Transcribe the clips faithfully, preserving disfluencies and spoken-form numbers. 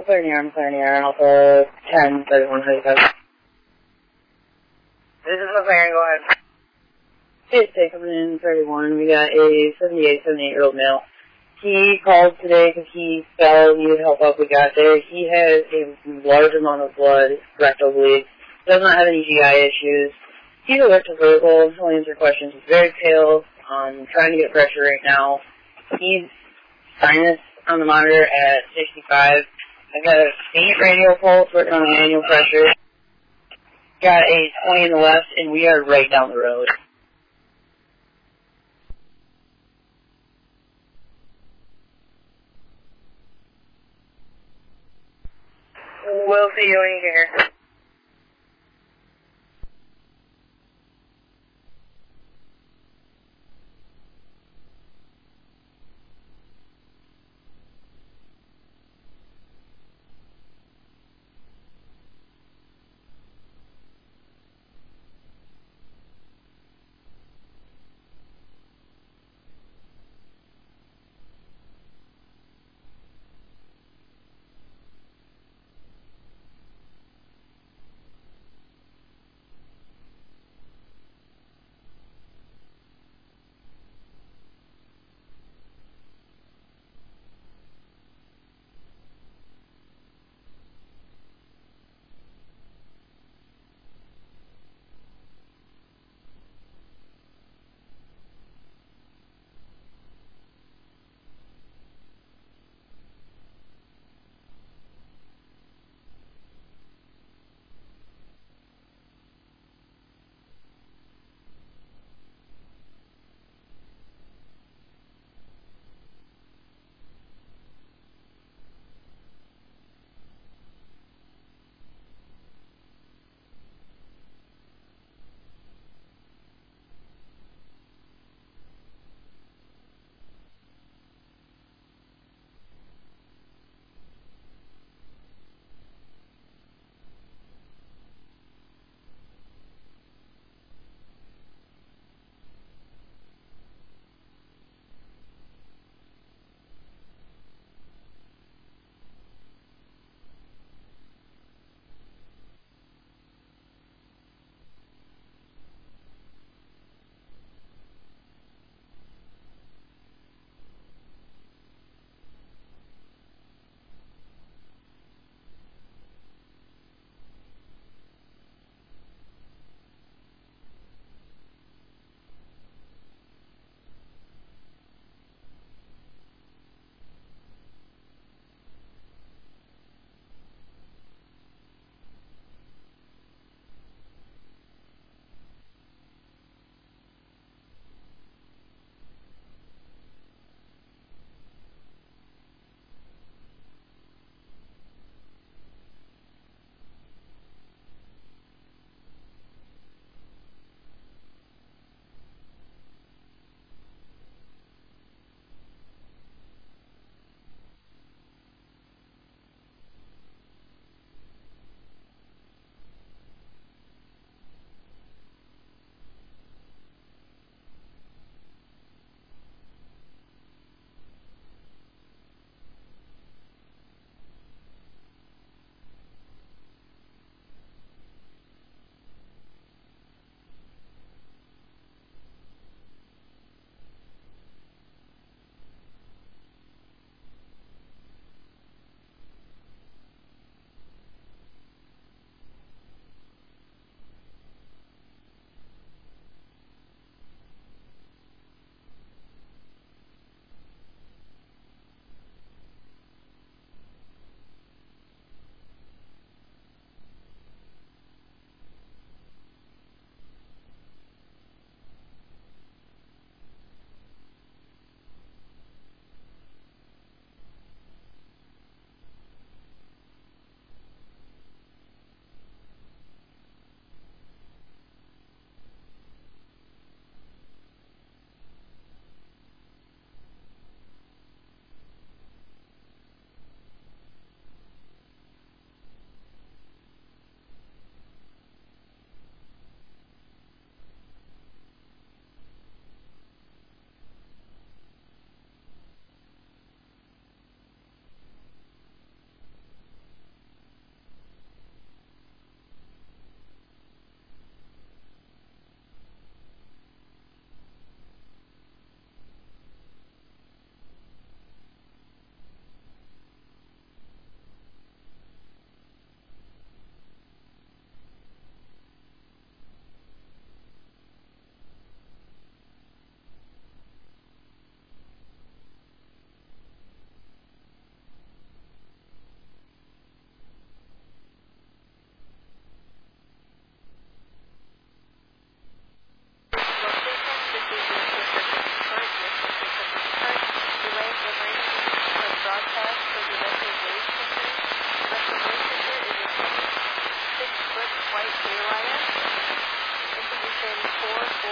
clear near, I'm clear near, and also ten thirty-one thirty-five. This is McLaren, go ahead. Hey, take coming in thirty-one. We got a seventy-eight, seventy-eight-year-old male. He called today because he fell, needed help up. We got there. He has a large amount of blood, rectal bleed. Does not have any G I issues. He's alert to vertical. He'll answer questions. He's very pale. Um, trying to get pressure right now. He's sinus on the monitor at sixty-five. I got a faint radial pulse working on the manual pressure. Got a twenty in the left, and we are right down the road. We'll see you when you get here.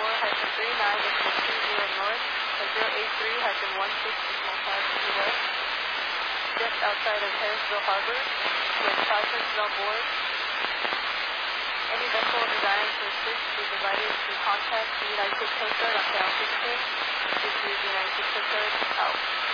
four three nine decimal two zero north, and zero eight three one six decimal five two west, just outside of Harrisville Harbor, with five persons on board. Any vessel desiring to assist is invited to contact the United States Coast Guard on Channel sixteen. This is the United States Coast Guard out.